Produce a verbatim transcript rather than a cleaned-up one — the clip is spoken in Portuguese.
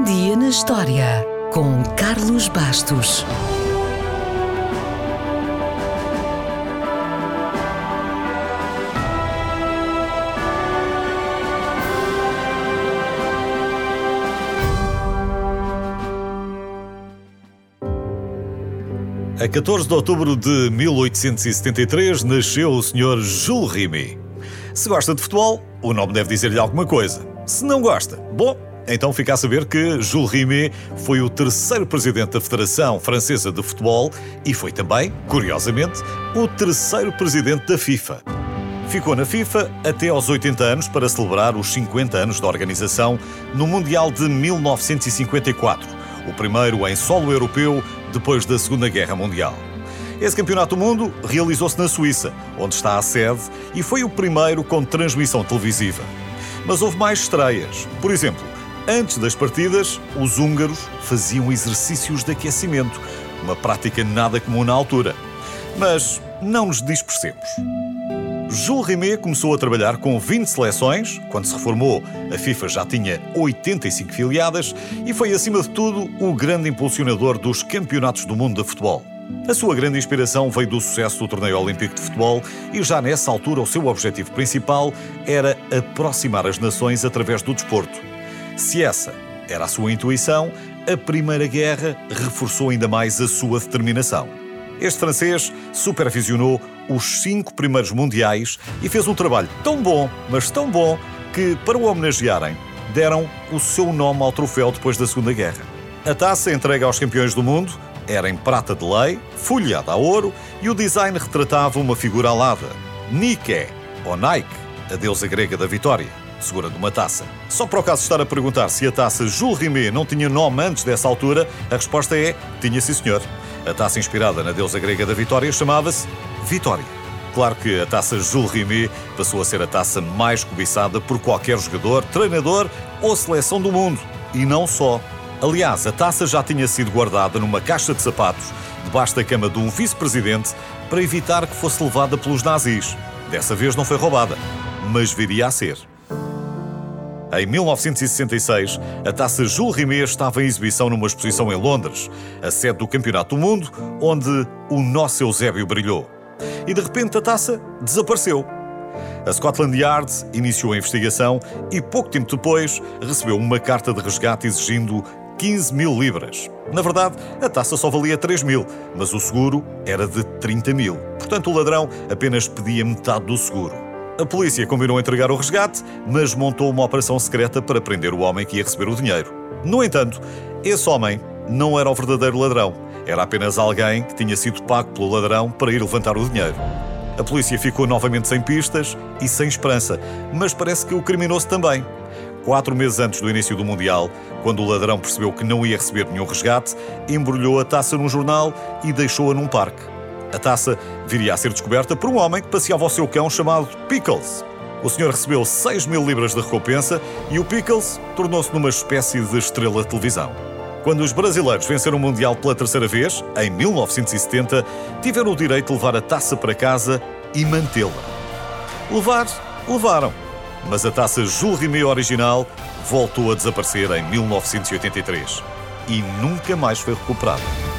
dia na história, com Carlos Bastos. A catorze de outubro de mil oitocentos e setenta e três nasceu o senhor Jules Rimet. Se gosta de futebol, o nome deve dizer-lhe alguma coisa. Se não gosta, bom, então fica a saber que Jules Rimet foi o terceiro presidente da Federação Francesa de Futebol e foi também, curiosamente, o terceiro presidente da FIFA. Ficou na FIFA até aos oitenta anos para celebrar os cinquenta anos da organização no Mundial de mil novecentos e cinquenta e quatro, o primeiro em solo europeu depois da Segunda Guerra Mundial. Esse campeonato do mundo realizou-se na Suíça, onde está a sede, e foi o primeiro com transmissão televisiva. Mas houve mais estreias. Por exemplo, antes das partidas, os húngaros faziam exercícios de aquecimento, uma prática nada comum na altura. Mas não nos dispersemos. Jules Rimet começou a trabalhar com vinte seleções. Quando se reformou, a FIFA já tinha oitenta e cinco filiadas e foi, acima de tudo, o grande impulsionador dos campeonatos do mundo de futebol. A sua grande inspiração veio do sucesso do torneio olímpico de futebol e já nessa altura o seu objetivo principal era aproximar as nações através do desporto. Se essa era a sua intuição, a Primeira Guerra reforçou ainda mais a sua determinação. Este francês supervisionou os cinco primeiros mundiais e fez um trabalho tão bom, mas tão bom, que, para o homenagearem, deram o seu nome ao troféu depois da Segunda Guerra. A taça entregue aos campeões do mundo era em prata de lei, folheada a ouro, e o design retratava uma figura alada, Nike, ou Nike, a deusa grega da vitória, segurando uma taça. Só para o caso de estar a perguntar se a taça Jules Rimet não tinha nome antes dessa altura, a resposta é: tinha, sim senhor. A taça inspirada na deusa grega da vitória chamava-se Vitória. Claro que a taça Jules Rimet passou a ser a taça mais cobiçada por qualquer jogador, treinador ou seleção do mundo. E não só. Aliás, a taça já tinha sido guardada numa caixa de sapatos debaixo da cama de um vice-presidente para evitar que fosse levada pelos nazis. Dessa vez não foi roubada, mas viria a ser. Em mil novecentos e sessenta e seis, a taça Jules Rimet estava em exibição numa exposição em Londres, a sede do Campeonato do Mundo, onde o nosso Eusébio brilhou. E de repente a taça desapareceu. A Scotland Yard iniciou a investigação e pouco tempo depois recebeu uma carta de resgate exigindo quinze mil libras. Na verdade, a taça só valia três mil, mas o seguro era de trinta mil. Portanto, o ladrão apenas pedia metade do seguro. A polícia combinou entregar o resgate, mas montou uma operação secreta para prender o homem que ia receber o dinheiro. No entanto, esse homem não era o verdadeiro ladrão. Era apenas alguém que tinha sido pago pelo ladrão para ir levantar o dinheiro. A polícia ficou novamente sem pistas e sem esperança, mas parece que o criminoso também. Quatro meses antes do início do Mundial, quando o ladrão percebeu que não ia receber nenhum resgate, embrulhou a taça num jornal e deixou-a num parque. A taça viria a ser descoberta por um homem que passeava o seu cão chamado Pickles. O senhor recebeu seis mil libras de recompensa e o Pickles tornou-se numa espécie de estrela de televisão. Quando os brasileiros venceram o Mundial pela terceira vez, em mil novecentos e setenta, tiveram o direito de levar a taça para casa e mantê-la. Levar, levaram. Mas a taça Jules Rimet original voltou a desaparecer em mil novecentos e oitenta e três e nunca mais foi recuperada.